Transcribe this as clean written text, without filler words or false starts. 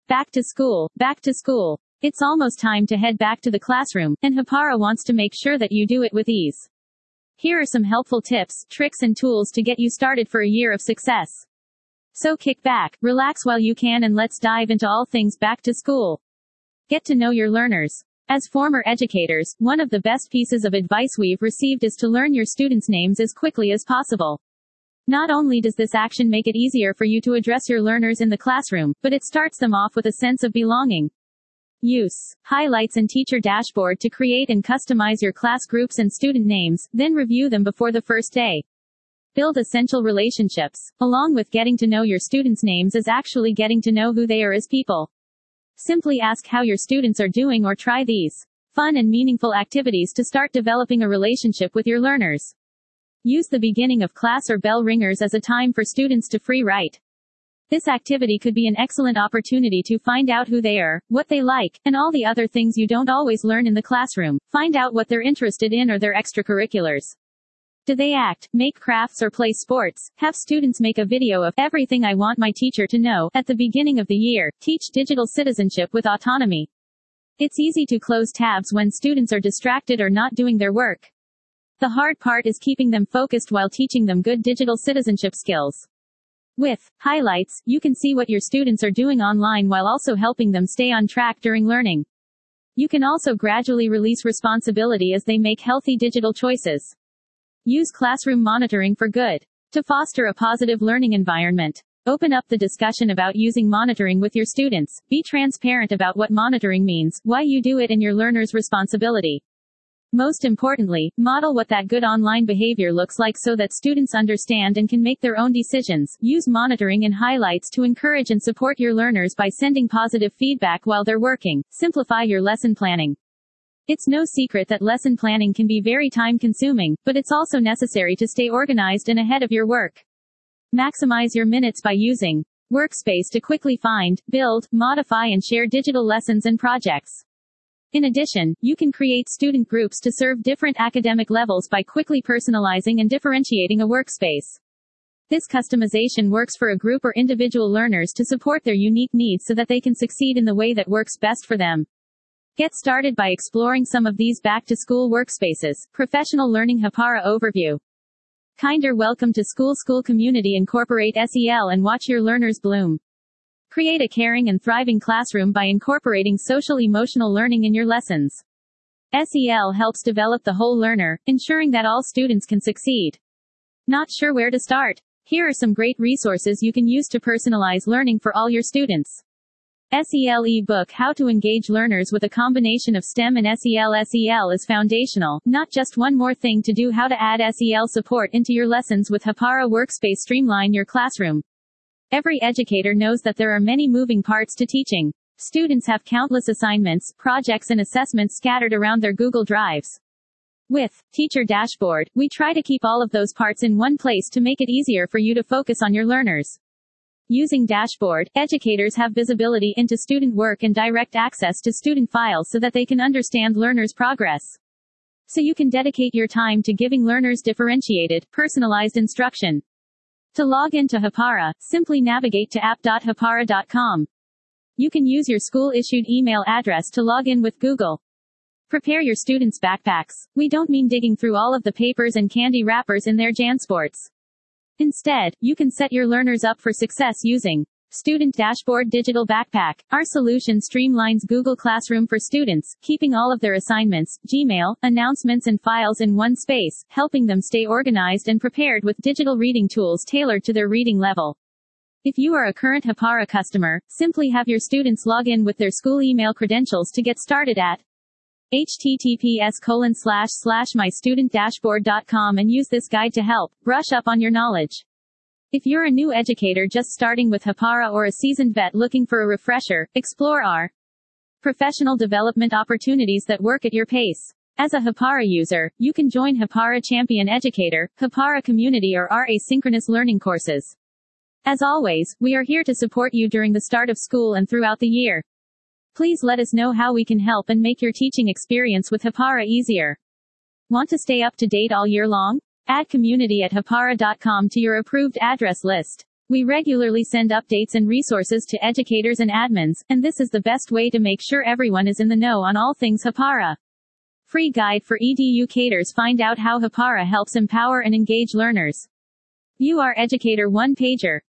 Back to school, back to school. It's almost time to head back to the classroom, and Hapara wants to make sure that you do it with ease. Here are some helpful tips, tricks and tools to get you started for a year of success. So kick back, relax while you can, and let's dive into all things back to school. Get to know your learners. As former educators, one of the best pieces of advice we've received is to learn your students' names as quickly as possible. Not only does this action make it easier for you to address your learners in the classroom, but it starts them off with a sense of belonging. Use highlights and teacher dashboard to create and customize your class groups and student names, then review them before the first day. Build essential relationships. Along with getting to know your students' names is actually getting to know who they are as people. Simply ask how your students are doing or try these fun and meaningful activities to start developing a relationship with your learners. Use the beginning of class or bell ringers as a time for students to free write. This activity could be an excellent opportunity to find out who they are, what they like, and all the other things you don't always learn in the classroom. Find out what they're interested in or their extracurriculars. Do they act, make crafts, or play sports? Have students make a video of everything I want my teacher to know at the beginning of the year. Teach digital citizenship with autonomy. It's easy to close tabs when students are distracted or not doing their work. The hard part is keeping them focused while teaching them good digital citizenship skills. With highlights, you can see what your students are doing online while also helping them stay on track during learning. You can also gradually release responsibility as they make healthy digital choices. Use classroom monitoring for good. To foster a positive learning environment, open up the discussion about using monitoring with your students. Be transparent about what monitoring means, why you do it, and your learners' responsibility. Most importantly, model what that good online behavior looks like so that students understand and can make their own decisions. Use monitoring and highlights to encourage and support your learners by sending positive feedback while they're working. Simplify your lesson planning. It's no secret that lesson planning can be very time-consuming, but it's also necessary to stay organized and ahead of your work. Maximize your minutes by using Workspace to quickly find, build, modify, and share digital lessons and projects. In addition, you can create student groups to serve different academic levels by quickly personalizing and differentiating a workspace. This customization works for a group or individual learners to support their unique needs so that they can succeed in the way that works best for them. Get started by exploring some of these back-to-school workspaces. Professional Learning Hapara Overview. Kinder welcome to school community. Incorporate SEL and watch your learners bloom. Create a caring and thriving classroom by incorporating social-emotional learning in your lessons. SEL helps develop the whole learner, ensuring that all students can succeed. Not sure where to start? Here are some great resources you can use to personalize learning for all your students. SEL e-book: How to Engage Learners with a Combination of STEM and SEL. SEL is foundational, not just one more thing to do. How to add SEL support into your lessons with Hapara Workspace. Streamline your classroom. Every educator knows that there are many moving parts to teaching. Students have countless assignments, projects, and assessments scattered around their Google Drives. With Teacher Dashboard, we try to keep all of those parts in one place to make it easier for you to focus on your learners. Using Dashboard, educators have visibility into student work and direct access to student files so that they can understand learners' progress. So you can dedicate your time to giving learners differentiated, personalized instruction. To log into Hapara, simply navigate to app.hapara.com. You can use your school-issued email address to log in with Google. Prepare your students' backpacks. We don't mean digging through all of the papers and candy wrappers in their JanSports. Instead, you can set your learners up for success using Student Dashboard Digital Backpack. Our solution streamlines Google Classroom for students, keeping all of their assignments, Gmail, announcements, and files in one space, helping them stay organized and prepared with digital reading tools tailored to their reading level. If you are a current Hapara customer, simply have your students log in with their school email credentials to get started at https://mystudentdashboard.com and use this guide to help brush up on your knowledge. If you're a new educator just starting with Hapara or a seasoned vet looking for a refresher, explore our professional development opportunities that work at your pace. As a Hapara user, you can join Hapara Champion Educator, Hapara Community, or our asynchronous learning courses. As always, we are here to support you during the start of school and throughout the year. Please let us know how we can help and make your teaching experience with Hapara easier. Want to stay up to date all year long? Add community at hapara.com to your approved address list. We regularly send updates and resources to educators and admins, and this is the best way to make sure everyone is in the know on all things Hapara. Free guide for educators. Find out how Hapara helps empower and engage learners. View our Educator one-pager.